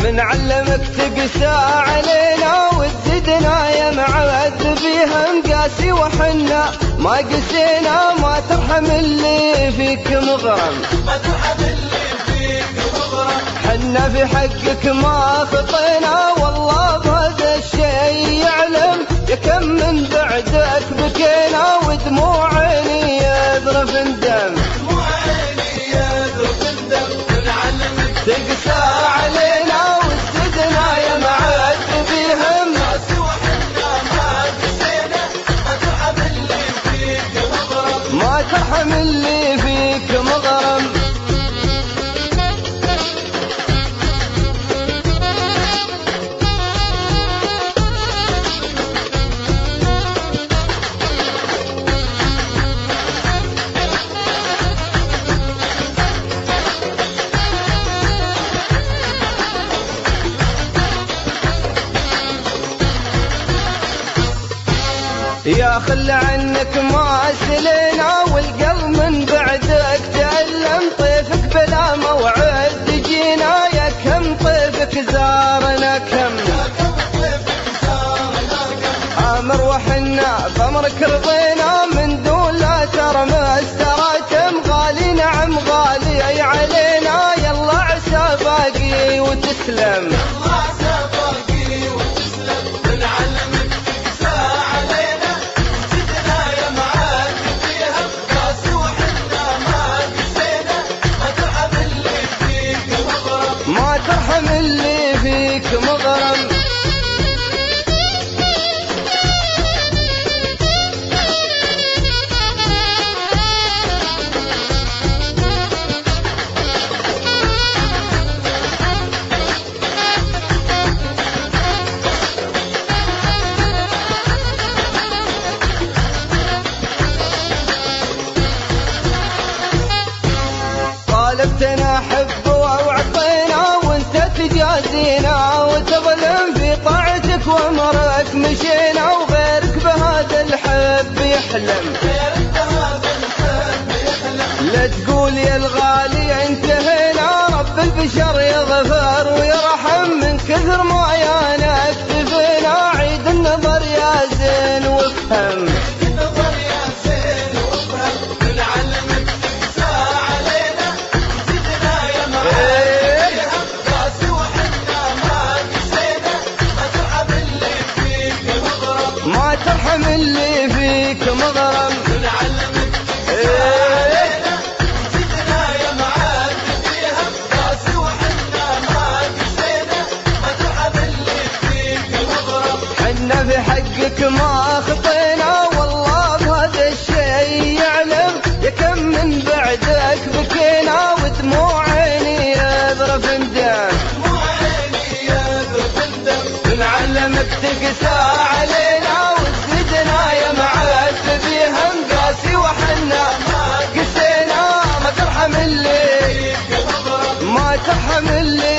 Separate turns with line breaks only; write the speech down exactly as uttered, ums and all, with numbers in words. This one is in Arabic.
بنعلمك تقسى علينا وتزيدنا يا معذب بيها مقاسي وحنا ما قسينا ما ترحم اللي فيك مغرم
ما ترحم اللي فيك مغرم
حنا في حقك ما خطينا والله بهذا الشي يعلم يا كم من بعدك بكينا ودموع عيني يذرف الدم
دموع عيني يذرف الدم بنعلمك
تقسى علينا وتزيدنا يا معذب بيهم
قاسي وحنا ما قسينا ما ترحم اللي فيك مغرم
ما ترحم اللي فيك مغرم يا خل عنك ما سلينا والقلب من بعدك تألم طيفك بلا موعد جينا يا كم طيفك زارنا كم امر وحنا بامرك رضينا من دون لا ترمس تراتم غالي نعم غالي اي علينا يلا عسى باقي وتسلم ما ترحم اللي فيك مغرم طالبتنا حب وعطينا وانت تجازينا وتظلم في طاعتك وامرك مشينا وغيرك بهذا الحب يحلم لا تقول يا الغالي انتهينا رب البشر يغفر ويرحم من كثر ما يانا اكتفينا عيد النظر يا زين وافهم ما ترحم اللي فيك مغرم
بنعلمك
علينا
زدنا يا معذب فيها قاسي وحنا ما قسينا ما ترحم اللي فيك مغرم
حنا في حقك ما خطينا والله بهذا الشي يعلم يا كم من بعدك بكينا ودموع عيني يذرف الدم
دموع عيني يذرف الدم
بنعلمك تقسى علينا وتزيدنا يا معذب بيها مقاسي وحنا ما قسينا ما ترحم اللي
فيك مغرم
ما ترحم اللي